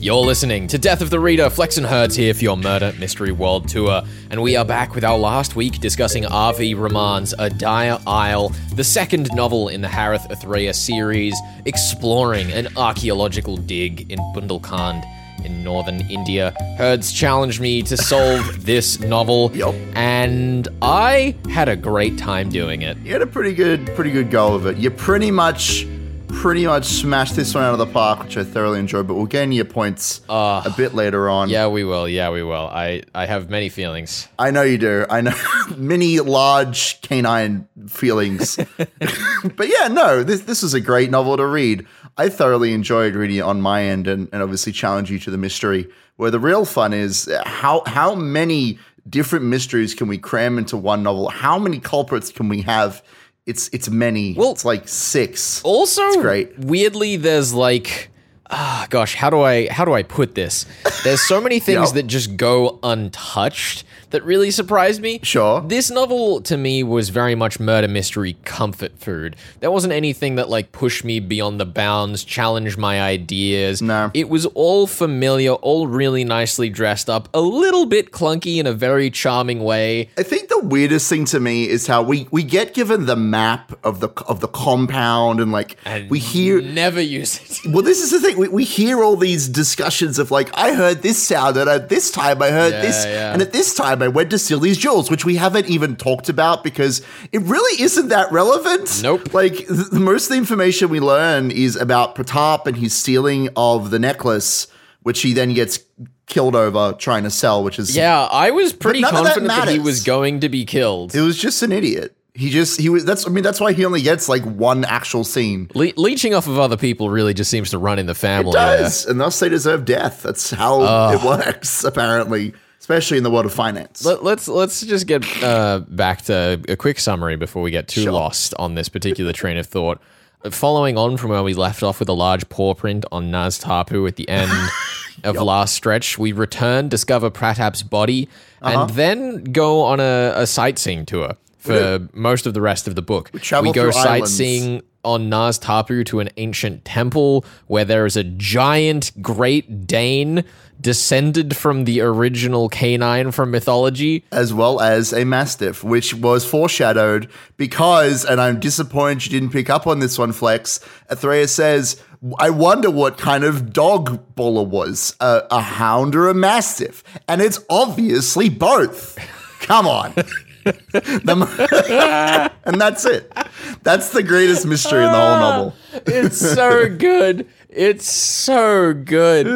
You're listening to Death of the Reader. Flex and Herds here for your Murder Mystery World Tour. And we are back with our last week discussing R.V. Raman's A Dire Isle, the second novel in the Harith Athreya series, exploring an archaeological dig in Bundelkhand in northern India. Herds challenged me to solve this novel, and I had a great time doing it. You had a pretty good go of it. You pretty much smashed this one out of the park, which I thoroughly enjoyed, but we'll get into your points a bit later on. Yeah, we will. I have many feelings. I know you do. I know. Many large canine feelings. But yeah, no, this is a great novel to read. I thoroughly enjoyed reading it on my end and obviously challenge you to the mystery, where the real fun is how many different mysteries can we cram into one novel? How many culprits can we have? It's many. Well, it's like 6. Also, it's great. Weirdly, there's like, how do I put this? There's so many things that just go untouched that really surprised me. Sure. This novel, to me, was very much murder mystery comfort food. There wasn't anything that, like, pushed me beyond the bounds, challenged my ideas. No. It was all familiar, all really nicely dressed up, a little bit clunky in a very charming way. I think the weirdest thing to me is how we get given the map of the compound and, like, we hear... never use it. Well, this is the thing. We hear all these discussions of, like, I heard this sound, and at this time I heard this, and at this time I went to steal these jewels, which we haven't even talked about because it really isn't that relevant. Nope. Like, most of the information we learn is about Pratap and his stealing of the necklace, which he then gets killed over trying to sell, which is... Yeah, I was pretty confident that he was going to be killed. It was just an idiot. That's why he only gets like one actual scene. Leeching off of other people really just seems to run in the family. It does, and thus they deserve death. That's how it works, apparently, especially in the world of finance. Let's just get back to a quick summary before we get too lost on this particular train of thought. Following on from where we left off with a large paw print on Naz Tapu at the end of last stretch, we return, discover Pratap's body, and then go on a sightseeing tour for most of the rest of the book. We go sightseeing on Naz Tapu to an ancient temple where there is a giant Great Dane descended from the original canine from mythology. As well as a mastiff, which was foreshadowed because, and I'm disappointed you didn't pick up on this one, Flex, Athreya says, I wonder what kind of dog Bola was, a hound or a mastiff. And it's obviously both. Come on. And that's it. That's the greatest mystery in the whole novel. It's so good. It's so good.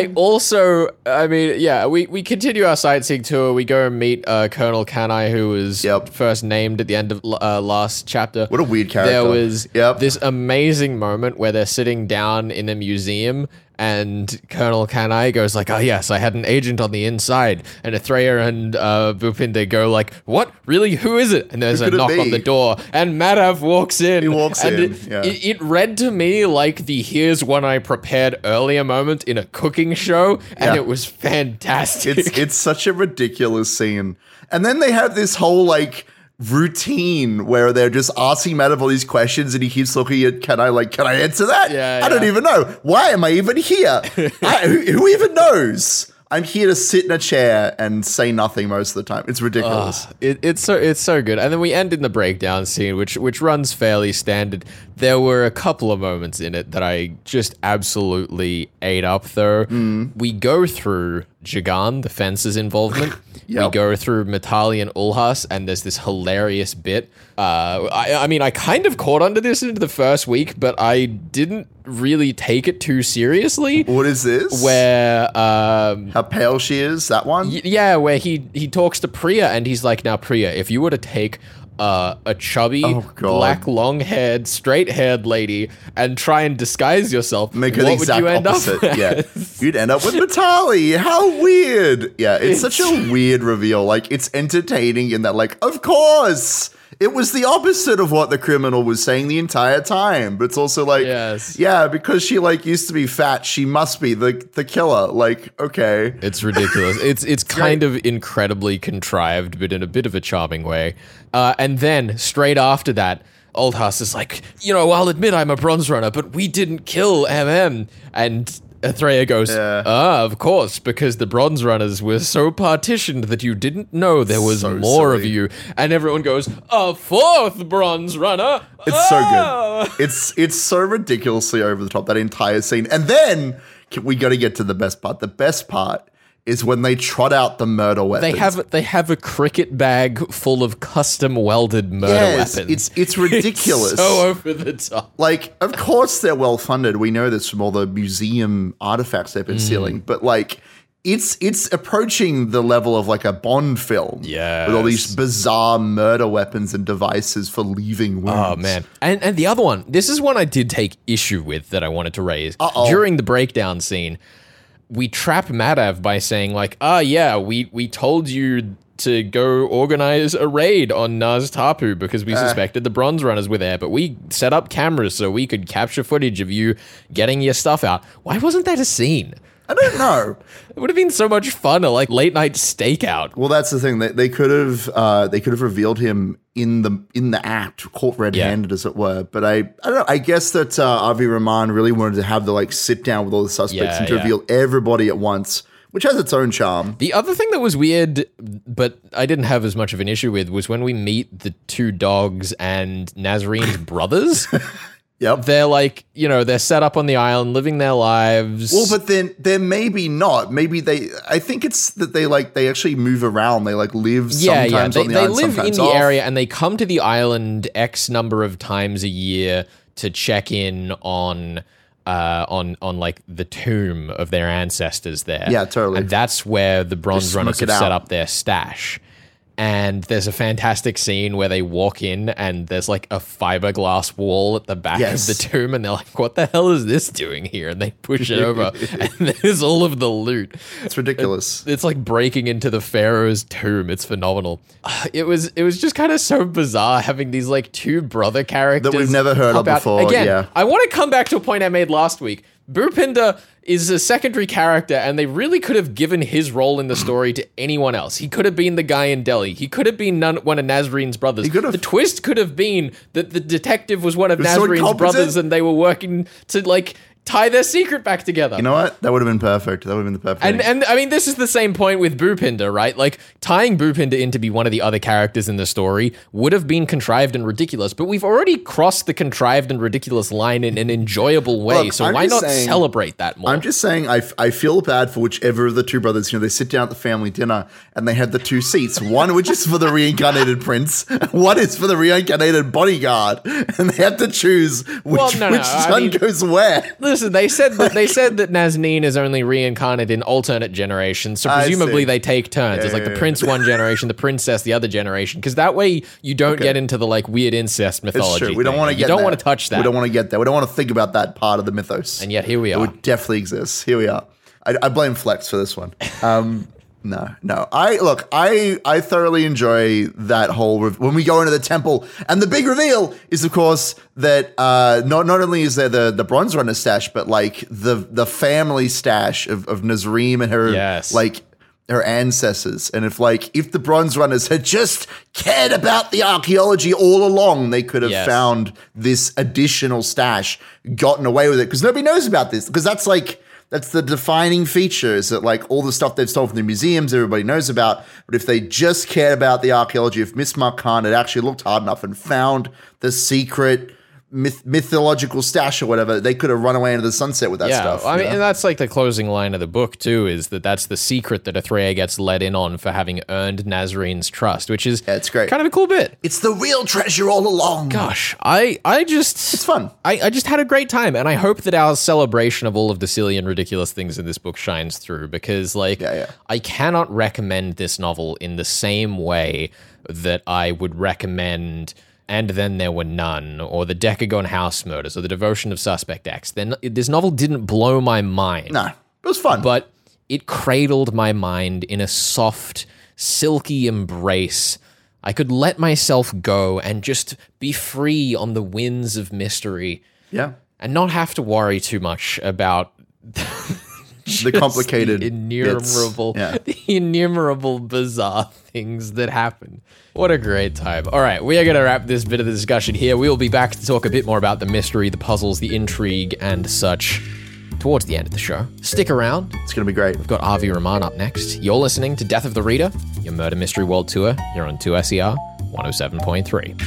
We continue our sightseeing tour. We go and meet Colonel Kanai, who was first named at the end of last chapter. What a weird character. There was this amazing moment where they're sitting down in a museum and Colonel Kanai goes like, oh yes, I had an agent on the inside. And Athreya and Bhupinder go like, what? Really? Who is it? And there's a knock on the door and Madhav walks in. He walks in. It read to me like the here's one I prepared earlier moment in a cooking show, and it was fantastic. It's such a ridiculous scene. And then they have this whole like routine where they're just asking Madhav all these questions and he keeps looking at, can I answer that? I don't even know. Why am I even here? Who even knows? I'm here to sit in a chair and say nothing most of the time. It's ridiculous. It's so good. And then we end in the breakdown scene, which runs fairly standard. There were a couple of moments in it that I just absolutely ate up, though. We go through Jagan, the fence's involvement. We go through Mitali and Ulhas, and there's this hilarious bit. I kind of caught onto this into the first week, but I didn't really take it too seriously. What is this? Where how pale she is, that one? Where he talks to Priya, and he's like, now Priya, if you were to take a chubby, black, long-haired, straight-haired lady and try and disguise yourself, make her the exact opposite. You'd end up with Mitali. How weird. It's such a weird reveal. Like, it's entertaining in that, like, of course it was the opposite of what the criminal was saying the entire time. But it's also like, because she like used to be fat, she must be the killer. Like, okay. It's ridiculous. It's kind of incredibly contrived, but in a bit of a charming way. And then straight after that, Oldhas is like, I'll admit I'm a bronze runner, but we didn't kill MM. And Atreya goes, of course, because the Bronze Runners were so partitioned that you didn't know there was more of you. And everyone goes, a fourth Bronze Runner. It's so good. It's so ridiculously over the top, that entire scene. And then we got to get to the best part. The best part is when they trot out the murder weapons. They have a cricket bag full of custom welded murder weapons. It's ridiculous. It's so over the top. Like, of course they're well funded. We know this from all the museum artifacts they've been stealing. But like, it's approaching the level of like a Bond film. Yes. With all these bizarre murder weapons and devices for leaving wounds. Oh, man. And the other one, this is one I did take issue with that I wanted to raise. During the breakdown scene, we trap Madav by saying like, we told you to go organize a raid on Naz Tapu because we suspected the Bronze Runners were there, but we set up cameras so we could capture footage of you getting your stuff out. Why wasn't that a scene? I don't know. It would have been so much fun, a like late night stakeout. Well, that's the thing. They could have revealed him in the act, caught red-handed, as it were. But I don't know. I guess that Avi Rahman really wanted to have the like sit down with all the suspects and to reveal everybody at once, which has its own charm. The other thing that was weird, but I didn't have as much of an issue with, was when we meet the two dogs and Nazarine's brothers. Yep. They're like, they're set up on the island, living their lives. Well, but then they're maybe not. Maybe I think it's that they actually move around. They like live sometimes on the island, they live sometimes in the off. area, and they come to the island X number of times a year to check in on like the tomb of their ancestors there. Yeah, totally. And that's where the Bronze Runners have set up their stash. And there's a fantastic scene where they walk in and there's like a fiberglass wall at the back of the tomb, and they're like, what the hell is this doing here? And they push it over and there's all of the loot. It's ridiculous. It's like breaking into the pharaoh's tomb. It's phenomenal. It was just kind of so bizarre having these like two brother characters that we've never heard of before. Again, I want to come back to a point I made last week. Bhupinder is a secondary character, and they really could have given his role in the story to anyone else. He could have been the guy in Delhi. He could have been one of Nazarine's brothers. He could have. The twist could have been that the detective was one of Nazarine's brothers, and they were working to like tie their secret back together. You know what? That would have been perfect. That would have been the perfect thing. And I mean, this is the same point with Bhupinder, right? Like, tying Bhupinder in to be one of the other characters in the story would have been contrived and ridiculous, but we've already crossed the contrived and ridiculous line in an enjoyable way, Look, so why not celebrate that more? I'm just saying, I feel bad for whichever of the two brothers, they sit down at the family dinner and they have the two seats, one which is for the reincarnated prince, one is for the reincarnated bodyguard, and they have to choose which son goes where. Listen, they said that Nazneen is only reincarnated in alternate generations, so presumably they take turns. It's like the prince one generation, the princess the other generation, because that way you don't get into the like weird incest mythology. It's true. We don't want to get. You don't want to touch that. We don't want to get there. We don't want to think about that part of the mythos. And yet here we are. It definitely exists. Here we are. I blame Flex for this one. No. I thoroughly enjoy that whole when we go into the temple, and the big reveal is, of course, that not only is there the Bronze Runner stash, but like the family stash of Nazreen and her like her ancestors. And if the Bronze Runners had just cared about the archaeology all along, they could have found this additional stash, gotten away with it, because nobody knows about this, because that's the defining feature, is that like all the stuff they've stolen from the museums, everybody knows about. But if they just cared about the archaeology, if Mismar Khan had actually looked hard enough and found the secret mythological stash or whatever, they could have run away into the sunset with that stuff. I mean, and that's like the closing line of the book too, is that's the secret that Atreya gets let in on for having earned Nazarine's trust, which is it's great. Kind of a cool bit. It's the real treasure all along. Gosh, it's fun. I just had a great time, and I hope that our celebration of all of the silly and ridiculous things in this book shines through, because I cannot recommend this novel in the same way that I would recommend And Then There Were None, or The Decagon House Murders, or The Devotion of Suspect X. Then this novel didn't blow my mind. No, it was fun. But it cradled my mind in a soft, silky embrace. I could let myself go and just be free on the winds of mystery. Yeah. And not have to worry too much about the complicated the innumerable bizarre things that happen. What a great time. All right, we are going to wrap this bit of the discussion here. We will be back to talk a bit more about the mystery, the puzzles, the intrigue, and such towards the end of the show. Stick around. It's going to be great. We've got Avi Rahman up next. You're listening to Death of the Reader, your Murder Mystery World Tour here on 2SER 107.3.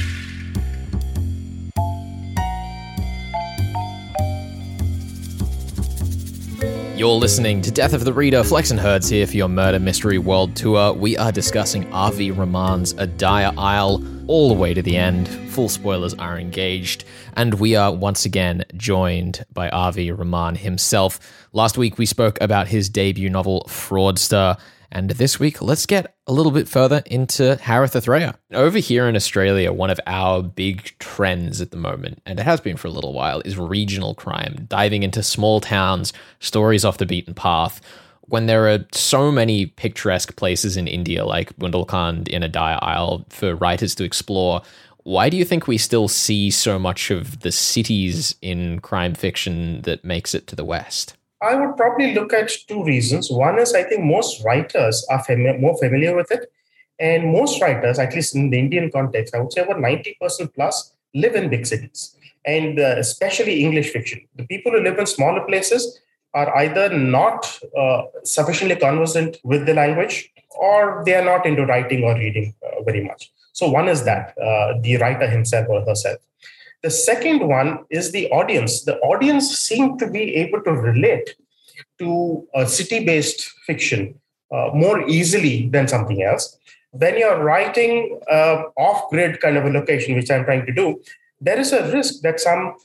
You're listening to Death of the Reader. Flex and Herds here for your Murder Mystery World Tour. We are discussing Avi Rahman's A Dire Isle all the way to the end. Full spoilers are engaged. And we are once again joined by Avi Rahman himself. Last week we spoke about his debut novel, Fraudster. And this week, let's get a little bit further into Harith Athreya. Over here in Australia, one of our big trends at the moment, and it has been for a little while, is regional crime, diving into small towns, stories off the beaten path. When there are so many picturesque places in India, like Bundelkhand in A Dire Isle, for writers to explore, why do you think we still see so much of the cities in crime fiction that makes it to the West? I would probably look at two reasons. One is I think most writers are more familiar with it. And most writers, at least in the Indian context, I would say about 90% plus live in big cities, and especially English fiction. The people who live in smaller places are either not sufficiently conversant with the language, or they are not into writing or reading very much. So one is that, the writer himself or herself. The second one is the audience. The audience seem to be able to relate to a city-based fiction more easily than something else. When you're writing off-grid kind of a location, which I'm trying to do, there is a risk that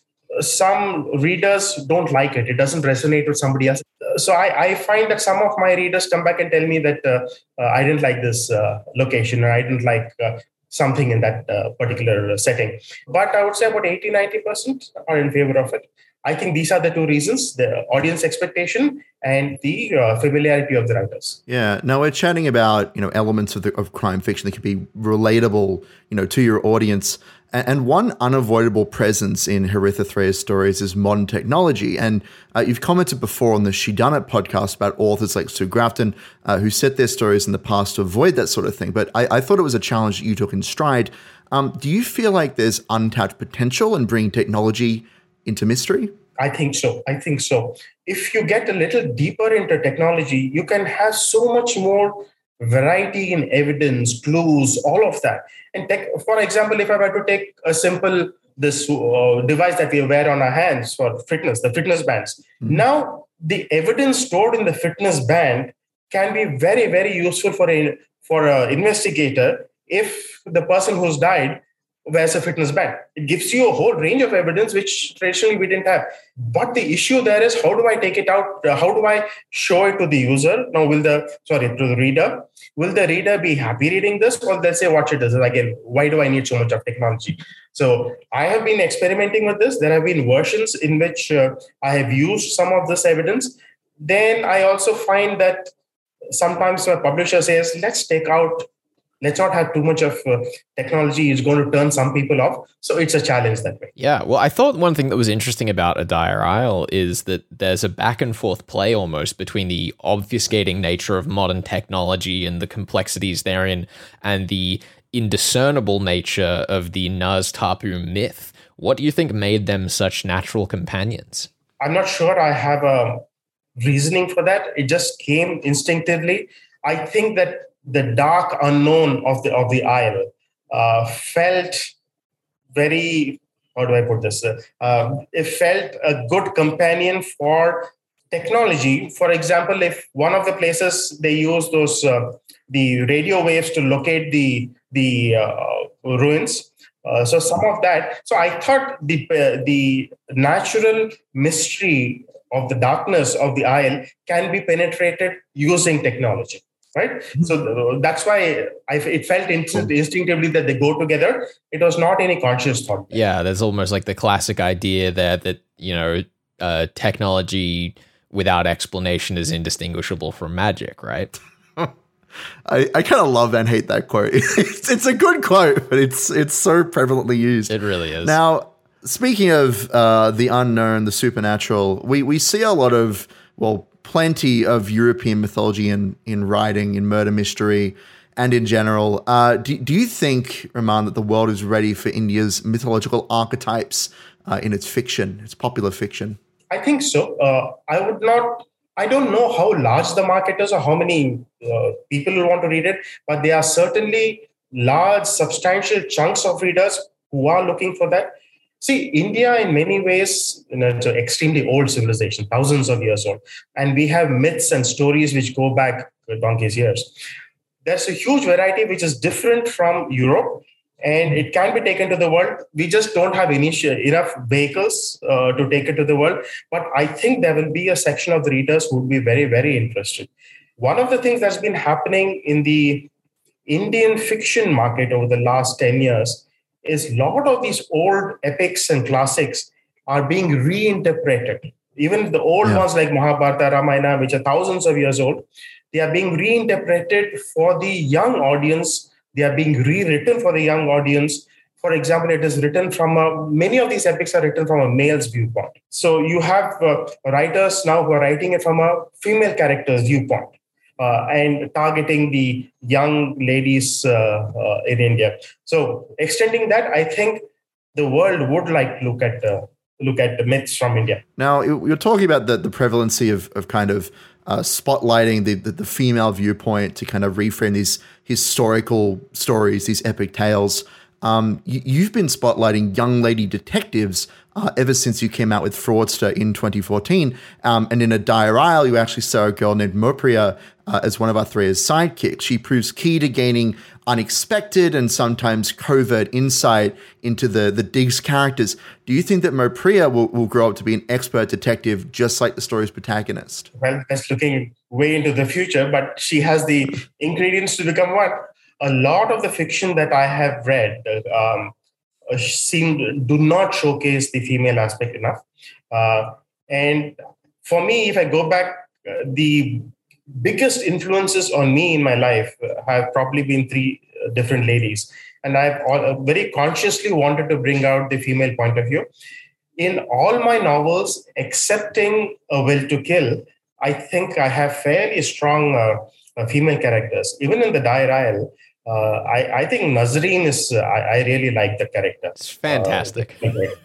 some readers don't like it. It doesn't resonate with somebody else. So I find that some of my readers come back and tell me that I didn't like this location, or I didn't like something in that particular setting. But I would say about 80-90% are in favor of it. I think these are the two reasons: the audience expectation and the familiarity of the writers. Yeah. Now we're chatting about, elements of crime fiction that can be relatable, to your audience. And one unavoidable presence in Harith Athreya's stories is modern technology. And you've commented before on the She Done It podcast about authors like Sue Grafton, who set their stories in the past to avoid that sort of thing. But I thought it was a challenge that you took in stride. Do you feel like there's untapped potential in bringing technology into mystery? I think so. If you get a little deeper into technology, you can have so much more variety in evidence, clues, all of that. And for example, if I were to take a simple device that we wear on our hands for fitness, the fitness bands. Mm-hmm. Now, the evidence stored in the fitness band can be very, very useful for an investigator if the person who's died wears a fitness band. It gives you a whole range of evidence which traditionally we didn't have. But the issue there is, how do I take it out? How do I show it to the user? Now, to the reader? Will the reader be happy reading this? Or they'll say, watch it as again, why do I need so much of technology? So I have been experimenting with this. There have been versions in which I have used some of this evidence. Then I also find that sometimes my publisher says, let's not have too much of technology. It's going to turn some people off. So it's a challenge that way. Yeah. Well, I thought one thing that was interesting about A Dire Isle is that there's a back and forth play almost between the obfuscating nature of modern technology and the complexities therein and the indiscernible nature of the Naz Tapu myth. What do you think made them such natural companions? I'm not sure I have a reasoning for that. It just came instinctively. I think that the dark unknown of the isle felt very, how do I put this? It felt a good companion for technology. For example, if one of the places they use those the radio waves to locate the ruins. So some of that. So I thought the natural mystery of the darkness of the isle can be penetrated using technology. Right. So that's why it felt instinctively that they go together. It was not any conscious thought. Yeah, there's almost like the classic idea there that, technology without explanation is indistinguishable from magic, right? I kind of love and hate that quote. It's a good quote, but it's so prevalently used. It really is. Now, speaking of the unknown, the supernatural, we see a lot of, plenty of European mythology in writing, in murder mystery, and in general. Do you think, Rahman, that the world is ready for India's mythological archetypes in its fiction, its popular fiction? I think so. I would not. I don't know how large the market is or how many people will want to read it, but there are certainly large, substantial chunks of readers who are looking for that. See, India, in many ways, it's an extremely old civilization, thousands of years old, and we have myths and stories which go back donkey's years. There's a huge variety which is different from Europe, and it can be taken to the world. We just don't have enough vehicles to take it to the world. But I think there will be a section of the readers who would be very, very interested. One of the things that's been happening in the Indian fiction market over the last 10 years is a lot of these old epics and classics are being reinterpreted. Even the old ones like Mahabharata, Ramayana, which are thousands of years old, they are being reinterpreted for the young audience. They are being rewritten for the young audience. For example, it is written from many of these epics are written from a male's viewpoint. So you have writers now who are writing it from a female character's viewpoint and targeting the young ladies in India. So extending that, I think the world would like to look at the myths from India. Now, you're talking about the prevalency of kind of spotlighting the female viewpoint to kind of reframe these historical stories, these epic tales. You've been spotlighting young lady detectives ever since you came out with Fraudster in 2014. And in A Dire Isle, you actually saw a girl named Mopriya as one of Athreya's sidekicks. She proves key to gaining unexpected and sometimes covert insight into the Diggs characters. Do you think that Mopriya will grow up to be an expert detective just like the story's protagonist? Well, that's looking way into the future, but she has the ingredients to become one. A lot of the fiction that I have read do not showcase the female aspect enough. And for me, if I go back, the biggest influences on me in my life have probably been three different ladies. And I've very consciously wanted to bring out the female point of view. In all my novels, excepting A Will to Kill, I think I have fairly strong female characters. Even in The Dire Isle, I think Nazreen is, I really like the character. It's fantastic.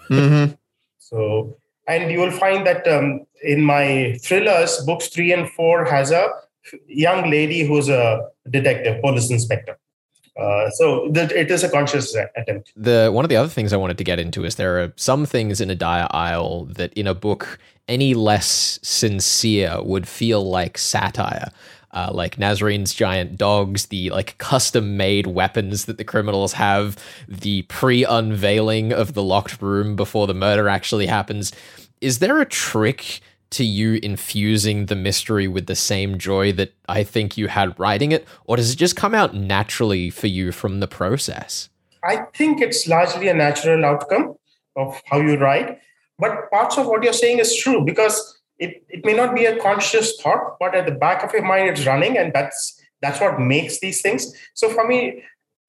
So, and you will find that in my thrillers, books 3 and 4 has a young lady who's a detective, police inspector. So it is a conscious attempt. One of the other things I wanted to get into is there are some things in A Dire Isle that in a book any less sincere would feel like satire. Like Nazreen's giant dogs, the like custom-made weapons that the criminals have, the pre-unveiling of the locked room before the murder actually happens. Is there a trick to you infusing the mystery with the same joy that I think you had writing it, or does it just come out naturally for you from the process? I think it's largely a natural outcome of how you write, but parts of what you're saying is true because it may not be a conscious thought, but at the back of your mind, it's running, and that's what makes these things. So for me,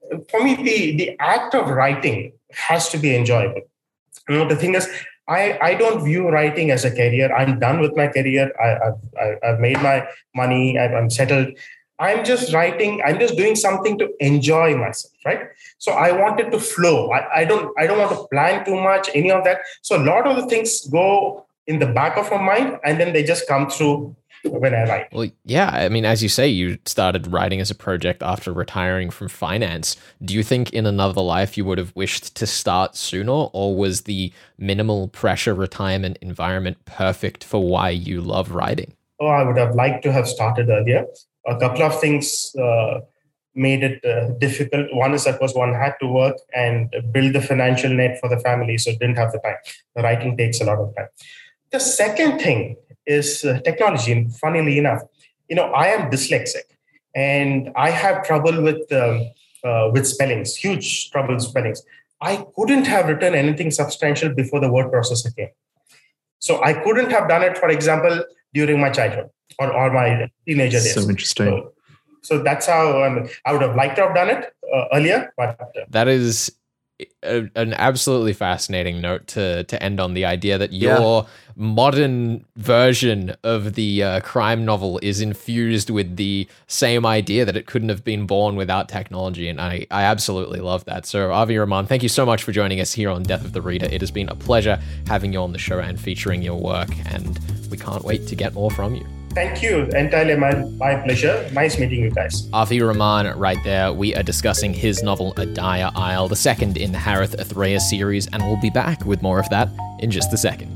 the act of writing has to be enjoyable. You know, the thing is, I don't view writing as a career. I'm done with my career. I've made my money. I'm settled. I'm just writing. I'm just doing something to enjoy myself, right? So I want it to flow. I don't want to plan too much, any of that. So a lot of the things go in the back of my mind, and then they just come through when I write. Well, yeah. I mean, as you say, you started writing as a project after retiring from finance. Do you think in another life you would have wished to start sooner, or was the minimal pressure retirement environment perfect for why you love writing? Oh, I would have liked to have started earlier. A couple of things made it difficult. One is, of course, one had to work and build the financial net for the family, so didn't have the time. The writing takes a lot of time. The second thing is technology. And funnily enough, I am dyslexic and I have trouble with spellings, huge trouble with spellings. I couldn't have written anything substantial before the word processor came. So I couldn't have done it, for example, during my childhood or my teenager days. So interesting. So that's how I would have liked to have done it earlier. But that is an absolutely fascinating note to end on, the idea that your modern version of the crime novel is infused with the same idea that it couldn't have been born without technology. And I absolutely love that. So Avi Rahman, thank you so much for joining us here on Death of the Reader. It has been a pleasure having you on the show and featuring your work, and we can't wait to get more from you. Thank you. Entirely my pleasure. Nice meeting you guys. Avi Rahman right there. We are discussing his novel A Dire Isle, the second in the Harith Athreya series, and we'll be back with more of that in just a second.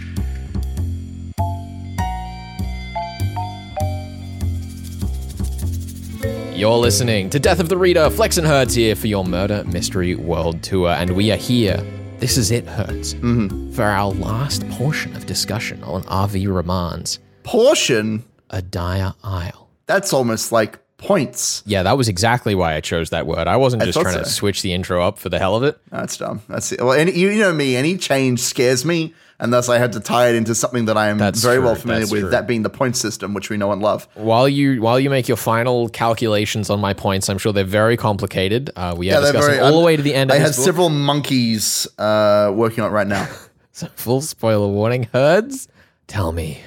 You're listening to Death of the Reader. Flex and Hertz here for your Murder Mystery World Tour, and we are here. This is it, Hertz, for our last portion of discussion on Avi Rahman's Portion? A Dire Isle. That's almost like points. Yeah, that was exactly why I chose that word. I wasn't just trying to switch the intro up for the hell of it. That's dumb. That's it. Well, you know me, any change scares me, and thus I had to tie it into something that I am very well familiar with, that being the point system, which we know and love. While you make your final calculations on my points, I'm sure they're very complicated. We are discussing all the way to the end of this book. I had several monkeys working on it right now. So full spoiler warning. Herds, tell me,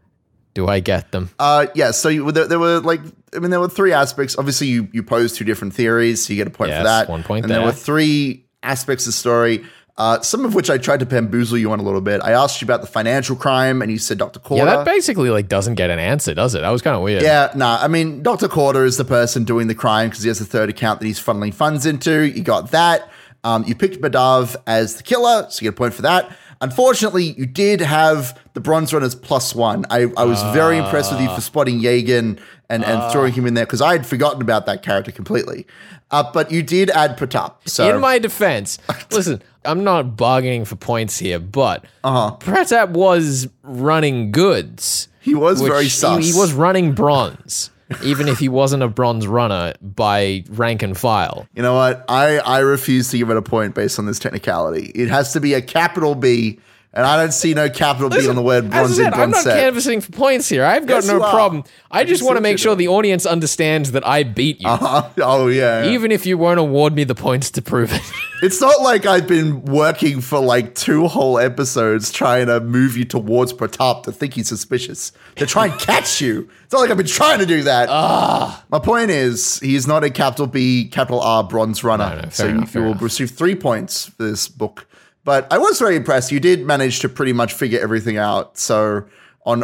do I get them? Yeah. So there were three aspects. Obviously, you posed two different theories, so you get a point for that. 1 point and there. There were three aspects of the story. Some of which I tried to bamboozle you on a little bit. I asked you about the financial crime, and you said Dr. Corder. Yeah, that basically doesn't get an answer, does it? That was kind of weird. Yeah, nah. I mean, Dr. Corder is the person doing the crime because he has a third account that he's funneling funds into. You got that. You picked Madav as the killer, so you get a point for that. Unfortunately, you did have the Bronze Runners +1. I was very impressed with you for spotting Yagan and throwing him in there because I had forgotten about that character completely. But you did add Pratap. So in my defense, listen, I'm not bargaining for points here, but Pratap was running goods. He was very sus. He was running bronze. Even if he wasn't a bronze runner by rank and file. You know what? I refuse to give it a point based on this technicality. It has to be a capital B, and I don't see no capital B on the word bronze in I'm not set. canvassing for points here. I've got no problem. I just want to make sure the audience understands that I beat you. Oh, yeah. Even if you won't award me the points to prove it. It's not like I've been working for like 2 whole episodes trying to move you towards Pratap to think he's suspicious, to try and catch you. It's not like I've been trying to do that. My point is, he is not a capital B, capital R bronze runner. No, so you will receive 3 points for this book. But I was very impressed. You did manage to pretty much figure everything out. So on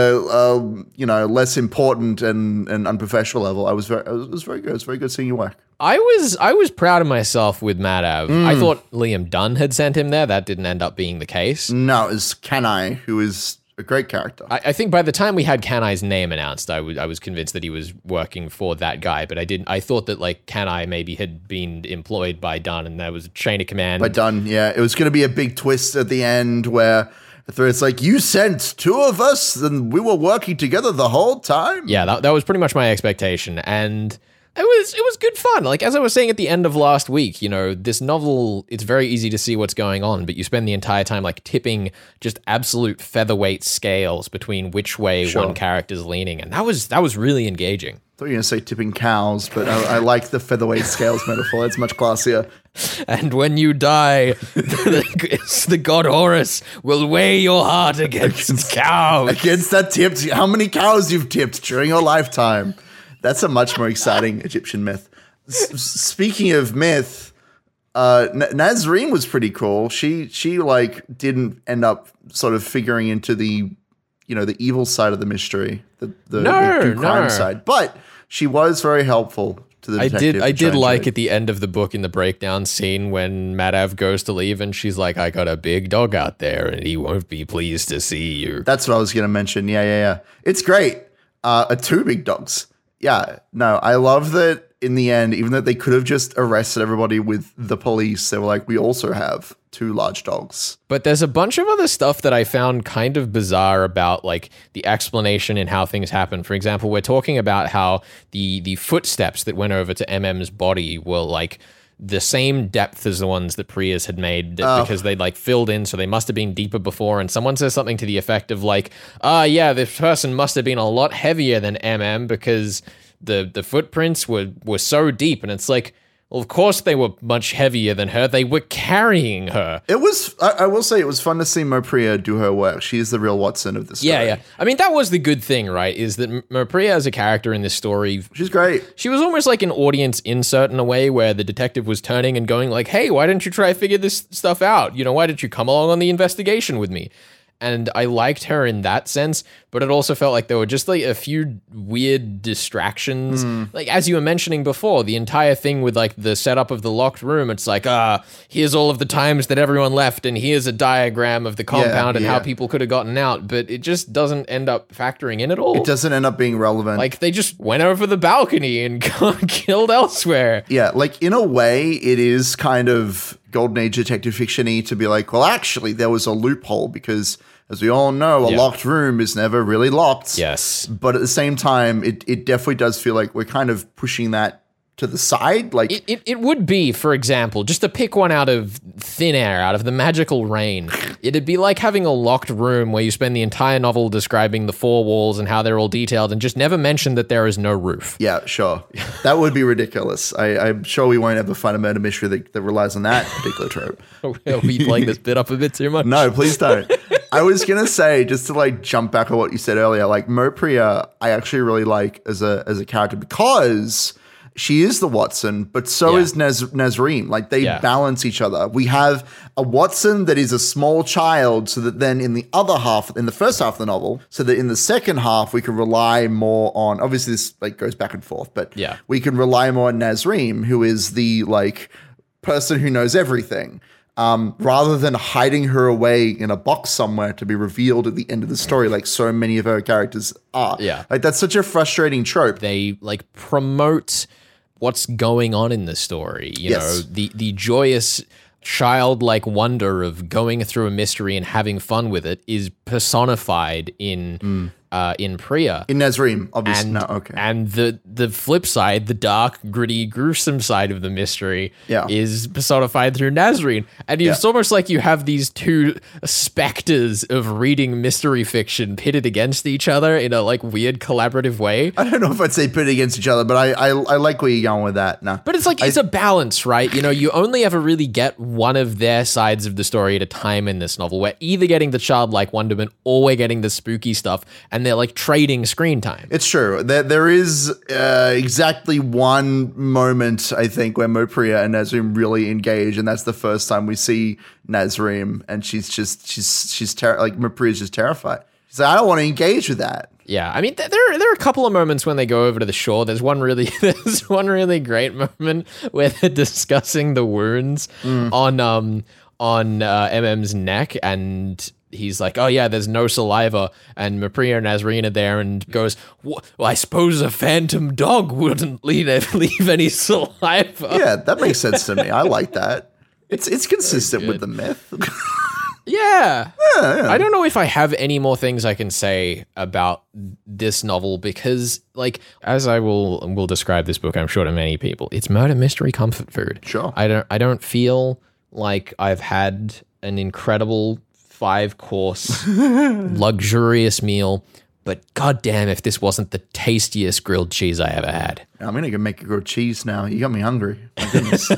a less important and unprofessional level, it was very good. It was very good seeing you work. I was proud of myself with Madav. I thought Liam Dunn had sent him there. That didn't end up being the case. No, it was Kanai, who is a great character. I think by the time we had Kanai's name announced, I was convinced that he was working for that guy. But I thought that like Kanai maybe had been employed by Dunn, and there was a chain of command. By Dunn, yeah. It was going to be a big twist at the end where it's like, you sent 2 of us, and we were working together the whole time. Yeah, that was pretty much my expectation, and it was good fun. Like, as I was saying at the end of last week, this novel, it's very easy to see what's going on, but you spend the entire time like tipping just absolute featherweight scales between which way one character's leaning, and that was really engaging. I thought you were going to say tipping cows, but I like the featherweight scales metaphor. It's much classier. And when you die, the god Horus will weigh your heart against cows. Against that tipped, how many cows you've tipped during your lifetime. That's a much more exciting Egyptian myth. Speaking of myth, Nazreen was pretty cool. She didn't end up sort of figuring into the evil side of the mystery, the crime side, but she was very helpful to the detective. I did like at the end of the book in the breakdown scene when Madav goes to leave and she's like, I got a big dog out there and he won't be pleased to see you. That's what I was going to mention. Yeah. It's great. 2 big dogs. Yeah, no, I love that in the end, even though they could have just arrested everybody with the police, they were like, we also have 2 large dogs. But there's a bunch of other stuff that I found kind of bizarre about like the explanation and how things happen. For example, we're talking about how the footsteps that went over to MM's body were like the same depth as the ones that Priya's had made because they'd like filled in, so they must have been deeper before. And someone says something to the effect of like, yeah, this person must have been a lot heavier than MM because the footprints were so deep. And it's like, Well, of course they were much heavier than her. They were carrying her. It was, I will say, it was fun to see Mopriya do her work. She is the real Watson of the story. Yeah. I mean, that was the good thing, right? Is that Mopriya as a character in this story, She's great. she was almost like an audience insert in a way where the detective was turning and going like, hey, why didn't you try to figure this stuff out? You know, why didn't you come along on the investigation with me? And I liked her in that sense, but it also felt like there were just like a few weird distractions. Like as you were mentioning before, the entire thing with like the setup of the locked room, it's like, here's all of the times that everyone left and here's a diagram of the compound and how people could have gotten out, but it just doesn't end up factoring in at all. It doesn't end up being relevant. Like they just went over the balcony and got killed elsewhere. Yeah, like in a way, it is kind of Golden Age detective fiction-y to be like, well, actually, there was a loophole because, as we all know, a locked room is never really locked. Yes. But at the same time, it definitely does feel like we're kind of pushing that to the side. Like it would be, for example, just to pick one out of thin air, out of the magical rain, it'd be like having a locked room where you spend the entire novel describing the four walls and how they're all detailed and just never mention that there is no roof. Yeah, sure. That would be ridiculous. I'm sure we won't ever find a murder mystery that relies on that particular trope. Are we playing this bit up a bit too much? No, please don't. I was going to say, just to like jump back on what you said earlier, like Mopriya, I actually really like as a character because she is the Watson, but so is Nazreen. Like they balance each other. We have a Watson that is a small child, so that then in the first half of the novel, so that in the second half we can rely more on. Obviously, this like goes back and forth, but we can rely more on Nazreen, who is the like person who knows everything. Rather than hiding her away in a box somewhere to be revealed at the end of the story, like so many of her characters are. Yeah. Like that's such a frustrating trope. They like promote what's going on in the story. You know, the joyous childlike wonder of going through a mystery and having fun with it is personified in Priya. In Nazreen, obviously. And the flip side, the dark, gritty, gruesome side of the mystery is personified through Nazreen. And it's almost like you have these two specters of reading mystery fiction pitted against each other in a like weird collaborative way. I don't know if I'd say pitted against each other, but I like where you're going with that. No. But it's like, it's a balance, right? You know, you only ever really get one of their sides of the story at a time in this novel. We're either getting the childlike wonderment or we're getting the spooky stuff. And they're like trading screen time. It's true. There is exactly one moment, I think, where Mopriya and Nazreen really engage, and that's the first time we see Nazreen, and she's like Mopriya's just terrified. She's like, I don't want to engage with that. Yeah, I mean, there are a couple of moments when they go over to the shore. There's one really great moment where they're discussing the wounds on MM's neck, and he's like, oh yeah, there's no saliva, and Mopriya and Nazreen are there and goes, well, I suppose a phantom dog wouldn't leave any saliva. Yeah, that makes sense to me. I like that. It's consistent with the myth. Yeah. I don't know if I have any more things I can say about this novel because, like, as I will describe this book, I'm sure to many people, it's murder mystery comfort food. Sure. I don't feel like I've had an incredible 5-course luxurious meal, but goddamn if this wasn't the tastiest grilled cheese I ever had. I'm gonna go make a grilled cheese now. You got me hungry. My goodness.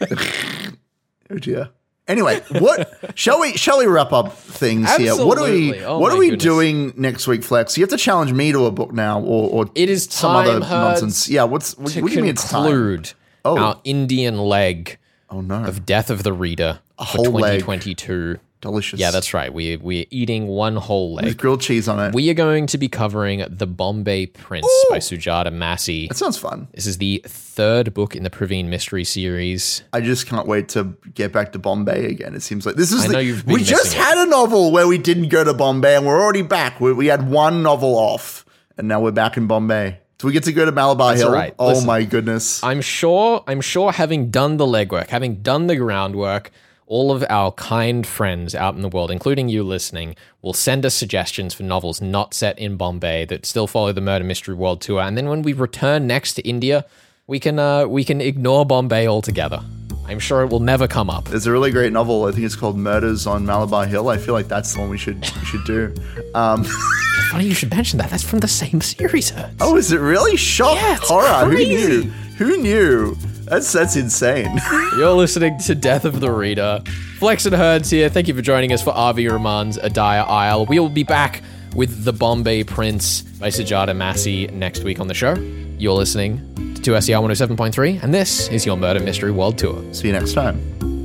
Oh dear. Anyway, what shall we wrap up things Absolutely. here? What are we doing next week, Flex? You have to challenge me to a book now, or it is some time, other nonsense. Yeah, what do you mean it's time? Conclude our Indian leg of Death of the Reader for 2022. Leg. Delicious. Yeah, that's right. We're eating one whole leg with grilled cheese on it. We are going to be covering The Bombay Prince by Sujata Massey. That sounds fun. This is the third book in the Praveen Mystery series. I just can't wait to get back to Bombay again. It seems like this is. We just had a novel where we didn't go to Bombay, and we're already back. We had one novel off, and now we're back in Bombay. Do we get to go to Malabar Hill? Right. Oh Listen, my goodness! I'm sure. Having done the legwork, having done the groundwork, all of our kind friends out in the world, including you listening, will send us suggestions for novels not set in Bombay that still follow the Murder Mystery World Tour. And then when we return next to India, we can ignore Bombay altogether. I'm sure it will never come up. There's a really great novel. I think it's called Murders on Malabar Hill. I feel like that's the one we should do. Funny you should mention that. That's from the same series, Hertz. Oh, is it really? Shock horror. Who knew? That's insane. You're listening to Death of the Reader. Flex and Herds here. Thank you for joining us for R.V. Rahman's A Dire Isle. We will be back with The Bombay Prince by Sajada Massi next week on the show. You're listening to 2SER 107.3, and this is your Murder Mystery World Tour. See you next time.